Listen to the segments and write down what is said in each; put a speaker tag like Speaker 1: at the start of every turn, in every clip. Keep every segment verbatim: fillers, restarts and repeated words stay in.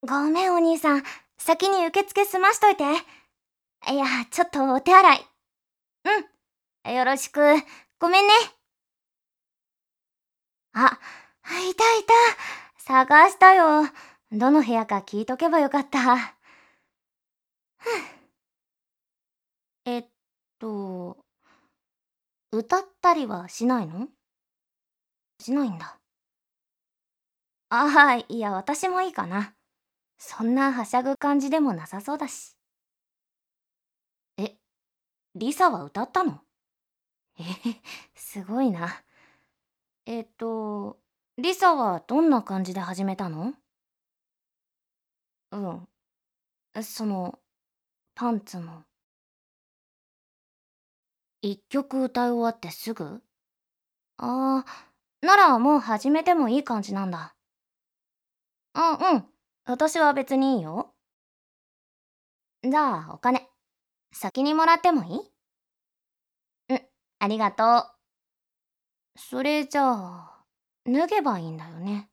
Speaker 1: ごめんお兄さん、先に受付済ましといて。いや、ちょっとお手洗い。うん、よろしく。ごめんね。あ、いたいた。探したよ。どの部屋か聞いとけばよかった。えっと、歌ったりはしないの？しないんだ。ああ、いや、私もいいかな。そんなはしゃぐ感じでもなさそうだし。え、リサは歌ったの？えへ、すごいな。えっと、リサはどんな感じで始めたの？うん。その、パンツの。一曲歌い終わってすぐ？ああー、ならもう始めてもいい感じなんだ。あ、うん。私は別にいいよ。じゃあ、お金、先にもらってもいい？うん、ありがとう。それじゃあ、脱げばいいんだよね。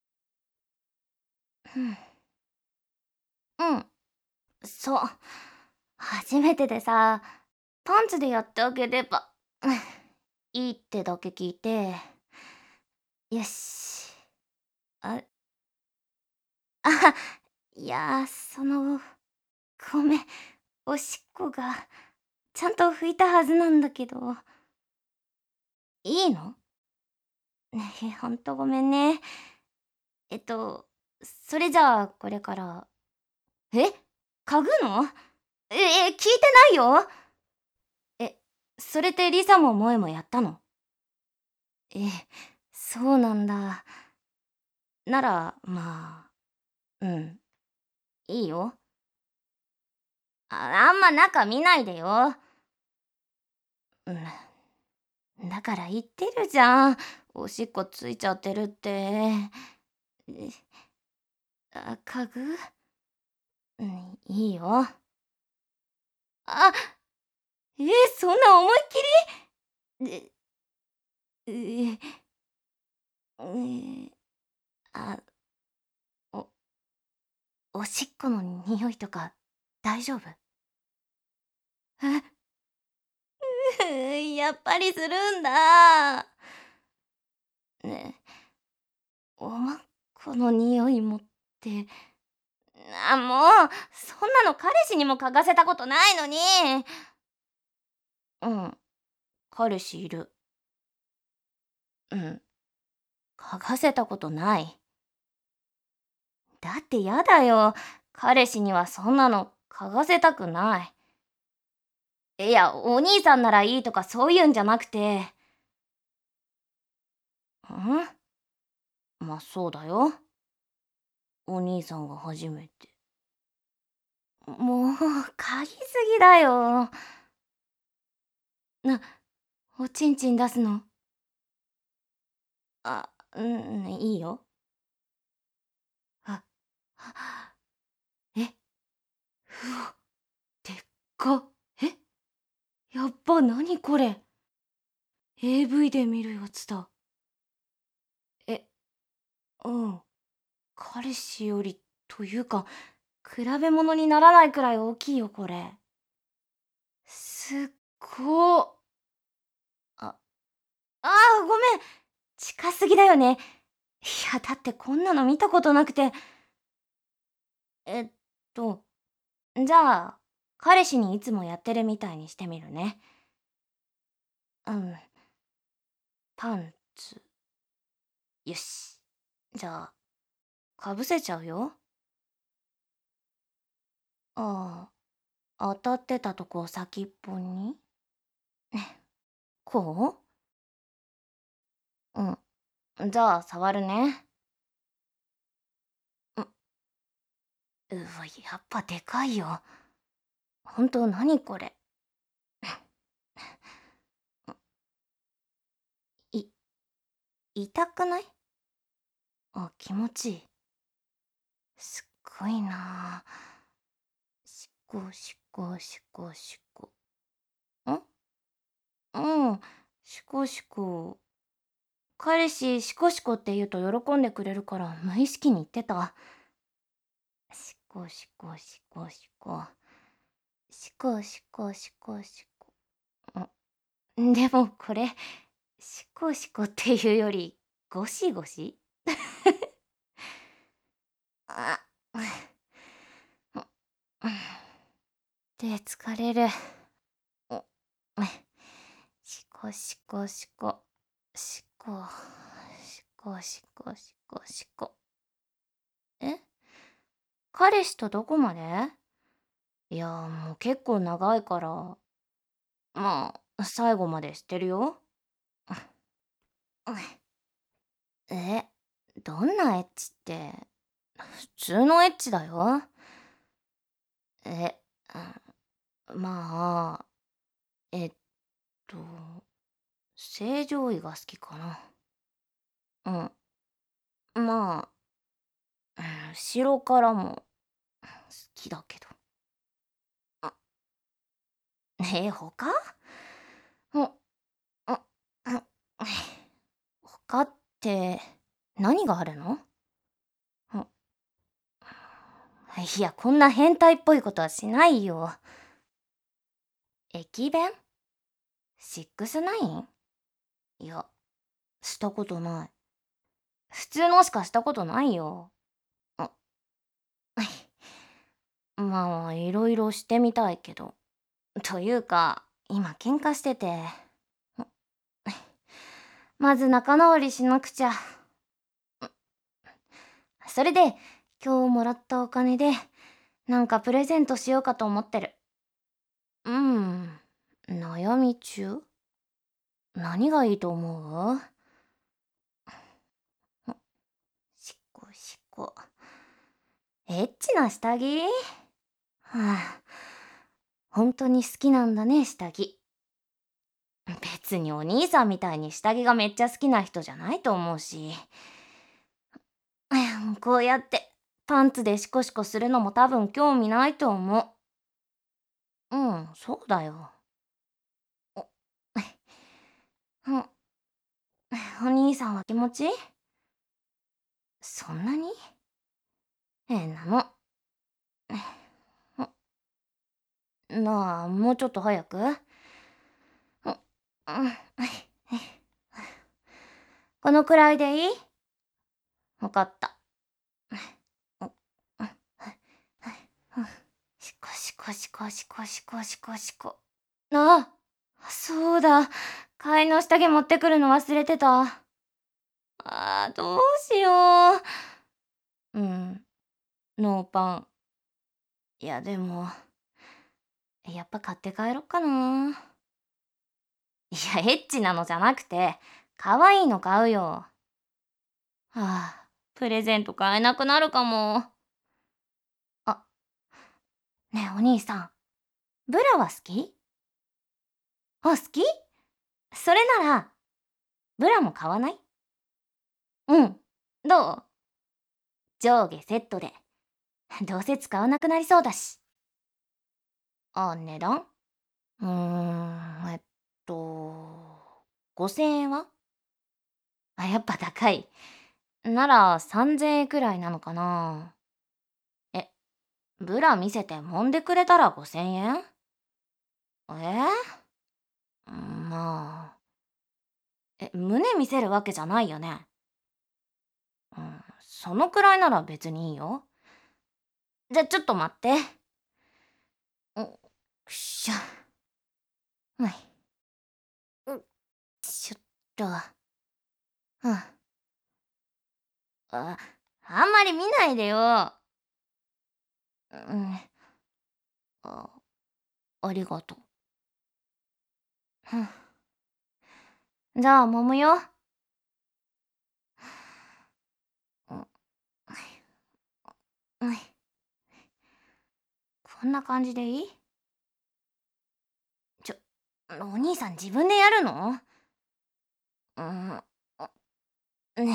Speaker 1: うん。うん、そう。初めてでさ、パンツでやってあげれば、うん、いいってだけ聞いて。よし。あ、あ、いや、その、ごめん、おしっこが、ちゃんと拭いたはずなんだけど。いいの？ねえ、ほんとごめんね。えっと、それじゃあ、これから。え？嗅ぐの？ええ、聞いてないよ！え、それってリサも萌もやったの？え、そうなんだ。なら、まあ、うん、いいよ。あ、あんま中見ないでよ。うん、だから言ってるじゃん。おしっこついちゃってるって。え、あ、嗅ぐ？うん、いいよ。あ、え、そんな思いっきり？で、え、え、あ、おおしっこの匂いとか大丈夫？え、やっぱりするんだ。ねえ、おまっこの匂いもって、あ、もう、そんなの彼氏にも嗅がせたことないのに。うん、彼氏いる。うん、嗅がせたことない。だってやだよ。彼氏にはそんなの嗅がせたくない。いや、お兄さんならいいとかそういうんじゃなくて。ん？まあそうだよ。お兄さんが初めて。もう、嗅ぎすぎだよ。な、おちんちん出すの？あ、うん、いいよ。あ、え、うわ、でっか。え、やっぱ何これ？ エーブイ で見るやつだ。え、うん。彼氏よりというか、比べ物にならないくらい大きいよ、これ。すっごー。あ、あー、ごめん。近すぎだよね。いや、だってこんなの見たことなくて。えっと、じゃあ、彼氏にいつもやってるみたいにしてみるね。うん、パンツ。よし。じゃあ、かぶせちゃうよ。ああ、当たってたとこ先っぽに。こう？うん。じゃあ、触るね。う、うわ、やっぱでかいよ。ほんと、なにこれ。い、痛くない？あ、気持ちいい。すっごいなあ。しこしこしこしこ。ん？うん、しこしこ。彼氏、しこしこって言うと喜んでくれるから無意識に言ってた。 こしこしこしこ。しこしこしこしこ。ん、でもこれ、しこしこっていうより、ゴシゴシ？あ、う、う、手疲れる。お、しこしこしこ。しこ、しこしこしこしこ。え？彼氏とどこまで？いや、もう結構長いから、まあ、最後まで知ってるよ。え、どんなエッチって、普通のエッチだよ。え、うん、まあ、えっと、正常位が好きかな。うん。まあ、うん、後ろからも好きだけど。あ、え、他？ほ、あ、あ、他って何があるの？ん、いや、こんな変態っぽいことはしないよ。駅弁？シックスナイン？いや、したことない。普通のしかしたことないよ。あ、まあ、いろいろしてみたいけど。というか、今喧嘩してて。まず仲直りしなくちゃ。それで、今日もらったお金で、なんかプレゼントしようかと思ってる。うん、悩み中？何がいいと思う？しっこしっこ。エッチな下着？はあ、本当に好きなんだね、下着。別にお兄さんみたいに下着がめっちゃ好きな人じゃないと思うし。こうやってパンツでシコシコするのも多分興味ないと思う。うん、そうだよ。お、うん、お兄さんは気持ち？そんなに？変なの。なあ、もうちょっと早く。う、うん、このくらいでいい？わかった。しこしこしこしこしこしこしこ。ああ、そうだ。替えの下着持ってくるの忘れてた。ああ、どうしよう。うん、ノーパン。いや、でも、やっぱ買って帰ろっかな。いや、エッチなのじゃなくて、可愛いの買うよ。はあ、プレゼント買えなくなるかも。あ、ねえお兄さん、ブラは好き？あ、好き？それなら、ブラも買わない？うん。どう？上下セットで。どうせ使わなくなりそうだし。あ、値段？うーん、えっと、ごせんえんは？あ、やっぱ高い。ならさんぜんえんくらいなのかな。え、ブラ見せて揉んでくれたらごせんえん？えー、まあ。え、胸見せるわけじゃないよね。うん、そのくらいなら別にいいよ。じゃ、ちょっと待って。お、よっしゃ。はい。うっ、ちょっと。うん。あ、あんまり見ないでよ。うん。あ、ありがとう。うん。じゃあ、揉むよ。うん。うん。こんな感じでいい？ちょ、お兄さん自分でやるの？うん。ね、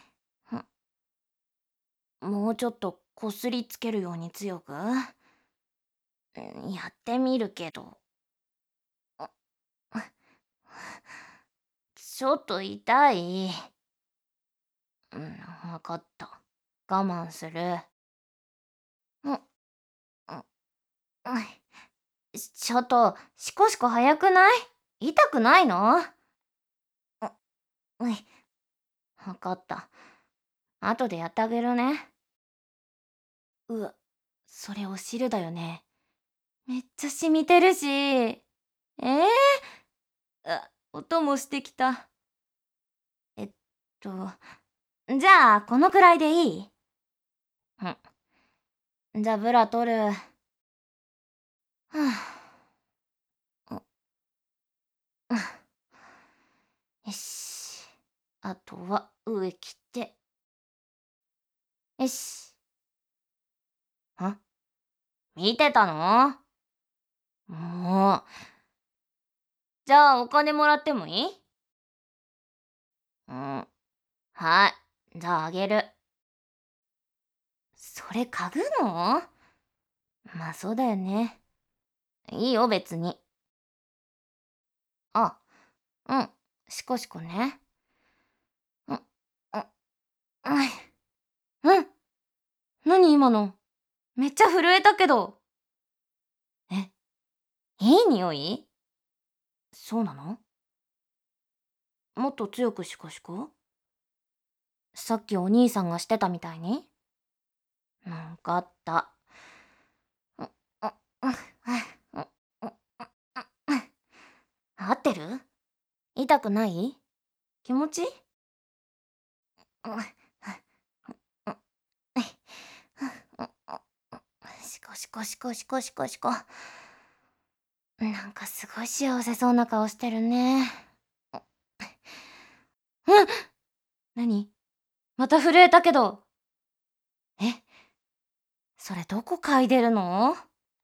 Speaker 1: もうちょっとこすりつけるように強く？うん、やってみるけど。ちょっと痛い。うん、わかった。我慢する。うん。 うん、ちょっと、シコシコ早くない？痛くないの？う、うい、わかった。後でやってあげるね。うわ、それお汁だよね。めっちゃ染みてるし。ええあ、音もしてきた。えっと、じゃあ、このくらいでいい？うん。じゃあ、ブラ取る。はあ、ううん。よし。あとは上着て。よし。ん？見てたの？もう。じゃあ、お金もらってもいい？うん。はい。じゃあ、あげる。それ嗅ぐの？まあ、そうだよね。いいよ、別に。あ、うん。しこしこね。うん、うん、うん。何今の？めっちゃ震えたけど。え、いい匂い？そうなの？もっと強くシコシコ？さっきお兄さんがしてたみたいに？わかった。う、う、う、う、う、う、う、合ってる？痛くない？気持ちいい？う、う、う、う、シコシコシコシコシコシコ。なんかすごい幸せそうな顔してるね。うん。何？また震えたけど。え、それどこ嗅いでるの？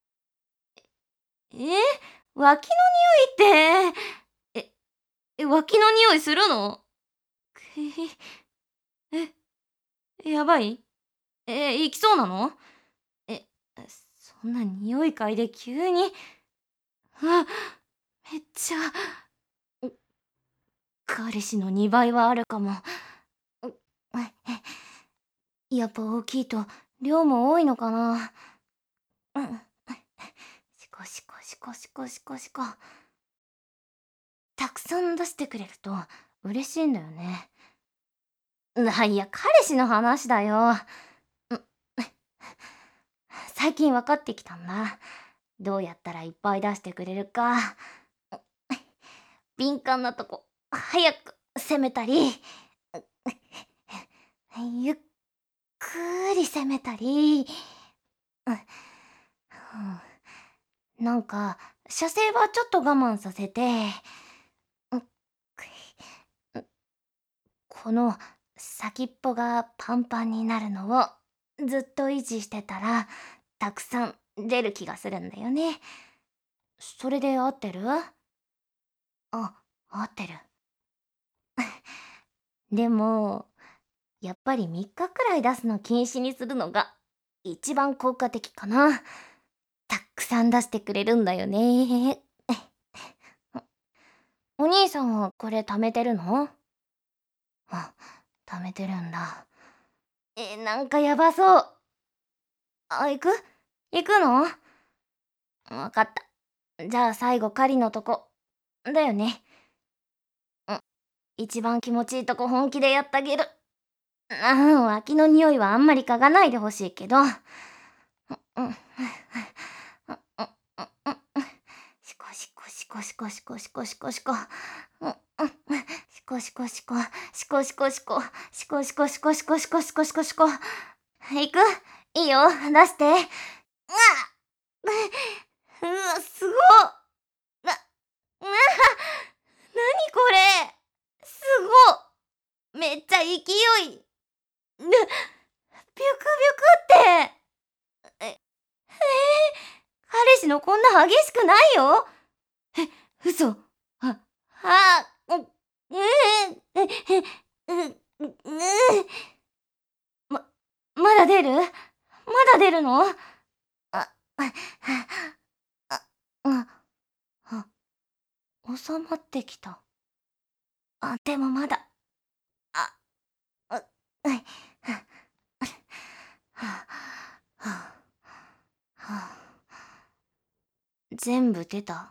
Speaker 1: え、脇の匂いって、え、え、脇の匂いするの？くひ、え、やばい？え、行きそうなの？え、そんな匂い嗅いで急に。あ、めっちゃ、彼氏のにばいはあるかも。やっぱ大きいと量も多いのかな。うん。シコシコシコシコシコシコ。たくさん出してくれると嬉しいんだよね。あ、いや、彼氏の話だよ。ん、最近分かってきたんだ。どうやったらいっぱい出してくれるか。敏感なとこ、早く攻めたり、ゆっくり攻めたり。なんか、射精はちょっと我慢させて、この先っぽがパンパンになるのをずっと維持してたら、たくさん出る気がするんだよね。それで合ってる？あ、合ってる。でも、やっぱりみっかくらい出すの禁止にするのが一番効果的かな。たくさん出してくれるんだよね。お兄さんはこれ貯めてるの？あ、貯めてるんだ。え、なんかやばそう。あ、行く？行くの？わかった。じゃあ最後狩りのとこ。だよね。うん。一番気持ちいいとこ本気でやってあげる。うん、脇の匂いはあんまり嗅がないでほしいけど。うん、うん、うん、うん、うん、シコシコシコシコシコシコシコシコ。うん、うん、シコシコシコ、シコシコシコ、シコシコシコシコシコシコシコシコ。行く？いいよ、出して。うわうわ、すごっ。な、うわ、なにこれ。すごっ。めっちゃ勢い。ぬ、ビュクビュクって。え、えー、彼氏のこんな激しくないよ。え、嘘。あ、あ、う、うえ、え、え、う、う、ま、まだ出る？まだ出るの？あ、あ、あ、あ、あ、収まってきた。あ、でもまだ。あ、う、うい、はあ、はあ、はあ。 全部出た。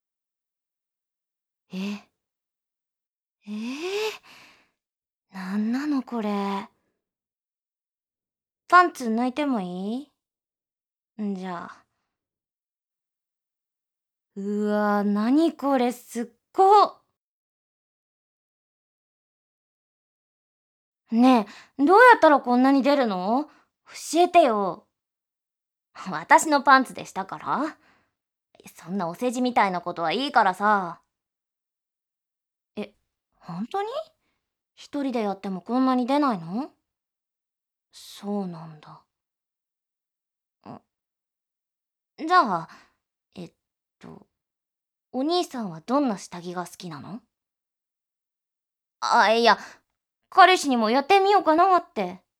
Speaker 1: え、えー、なんなのこれ。パンツ抜いてもいい？んじゃあ。うわー、なにこれ、すっご。ねえ、どうやったらこんなに出るの？教えてよ。私のパンツでしたから？そんなお世辞みたいなことはいいからさ。え、本当に？一人でやってもこんなに出ないの？そうなんだ。んじゃあ、えっと、お兄さんはどんな下着が好きなの？あ、いや、彼氏にもやってみようかなって。